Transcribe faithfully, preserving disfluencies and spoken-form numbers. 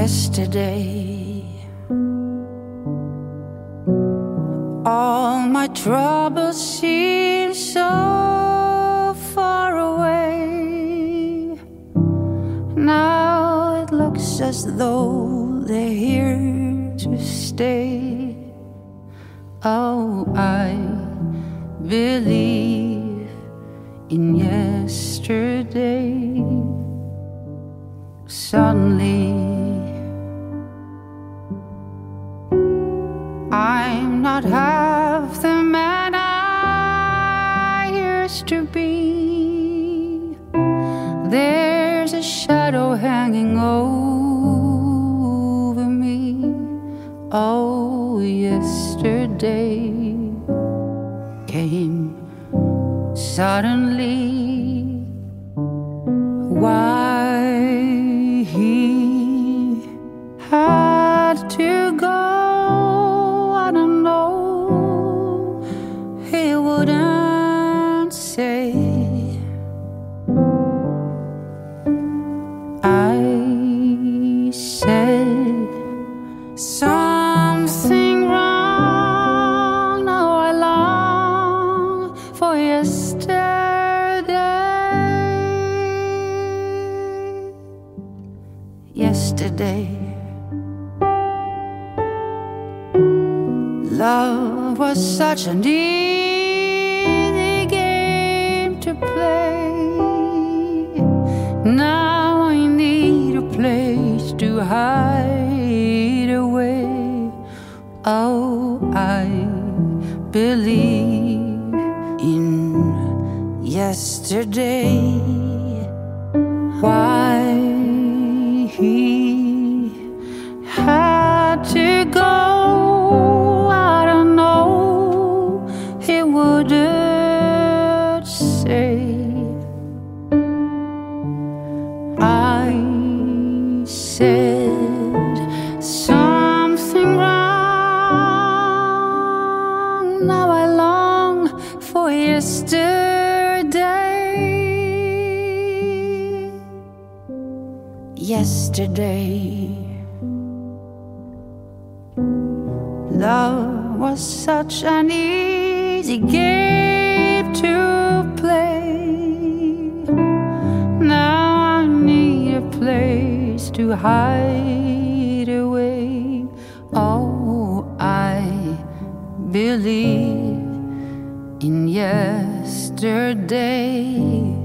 yesterday. All my troubles seem so far away. Now it looks as though they're here to stay. Oh, I believe in yesterday. Suddenly I'm not half the man I used to be. There's a shadow hanging over me. Oh, yesterday came suddenly. Why he had to go, I don't know. He wouldn't say. I said something wrong. Now I long for yesterday. Yesterday, love was such an easy game to play. Now I need a place to hide away. Oh, I believe in yesterday. Why he had to go, I don't know. He wouldn't say. I said something wrong. Now I long for yesterday. Yesterday, love was such an easy game to play. Now I need a place to hide away. Oh, I believe in yesterday.